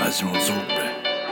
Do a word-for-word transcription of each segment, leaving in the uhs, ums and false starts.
возьмут звук, бля.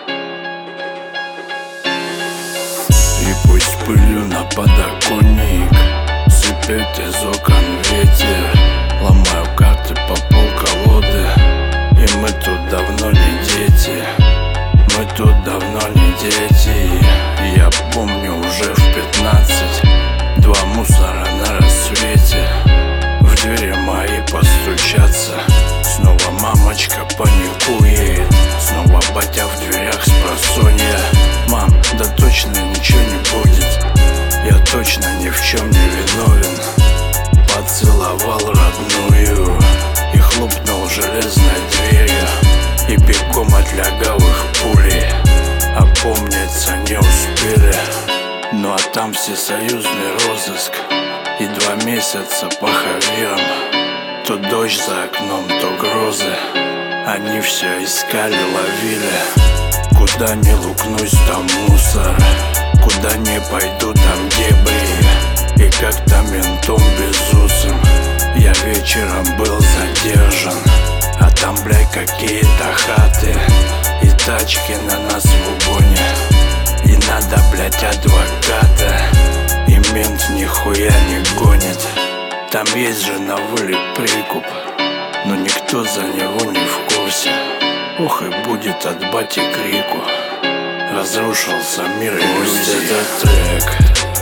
И пусть пылью на подоконник сыпет из окон ветер. Ломаю карты по полколоды, и мы тут давно не дети. Мы тут давно не дети. Я помню уже в пятнадцать два мусора на рассвете. В двери мои постучатся, снова мамочка паникует, снова батя в дверях спросонья. Мам, да точно ничего не будет, я точно ни в чем не виновен. Поцеловал родную и хлопнул железной дверью, и бегом от лягавых пулей опомниться не успели. Ну а там всесоюзный розыск и два месяца по хавирам. То дождь за окном, то грозы, они все искали, ловили. Куда не лукнусь, там мусор, куда не пойду, там дебри. И как-то ментом безусым я вечером был задержан. А там, блядь, какие-то хаты и тачки на нас в угоне. И надо, блядь, адвоката, и мент нихуя не гонит. Там есть же на вылет прикуп, но никто за него не в курсе. Ох, и будет от бати крику: разрушился мир, и пусть этот трек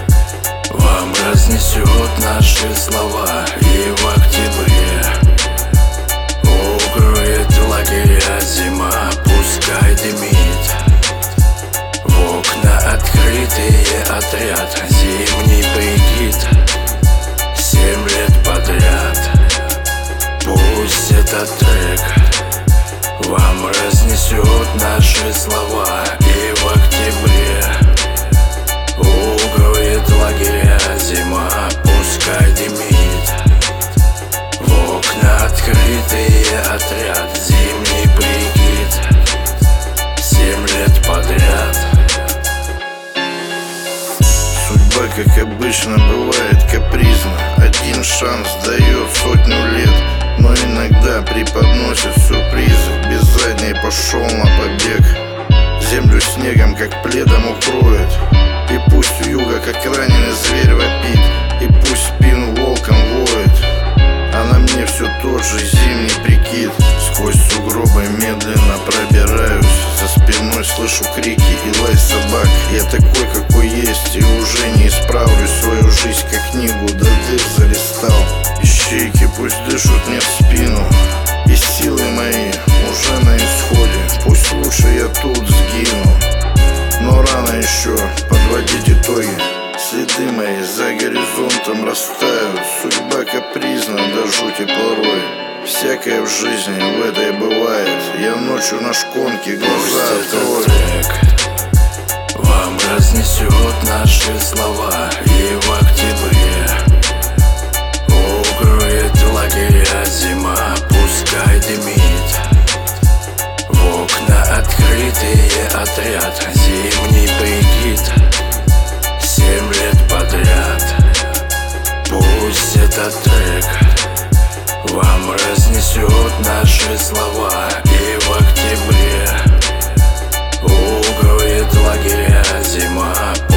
вам разнесет наши слова, и в октябре укроет лагеря зима, пускай дымит. В окна открытые отряд, зимний прикид, семь лет подряд. Пусть этот трек вам разнесет наши слова, и в октябре укроет лагеря зима, пускай дымит. В окна открытые отряд, зимний прикид, семь лет подряд. Судьба, как обычно, бывает капризна. Один шанс дает сотню лет, но иногда преподносит сюрпризы. Без задней пошел на побег, землю снегом как пледом укроет. И пусть вьюга, как раненый зверь, вопит, и пусть спину волком воет, а на мне все тот же зимний прикид. Сквозь сугробы медленно пробираюсь, за спиной слышу крики и лай собак. Я такой, какой есть, и уже не исправлю свою жизнь, как книгу до дыр залистал. Ищейки пусть дышат мне в спину, и силы мои уже на исходе. Пусть лучше я тут сгину, но рано еще подводить итоги. Следы мои за горизонтом растают, судьба капризна до жути порой. Всякое в жизни в этой бывает, я ночью на шконке глаза открою. Вам разнесет наши слова, и в октябре укроет лагеря зима, пускай дымит. В окна открытые отряд, зимний прикид, семь лет подряд. Пусть этот трек вам разнесет наши слова, и в октябре укроет лагеря зима,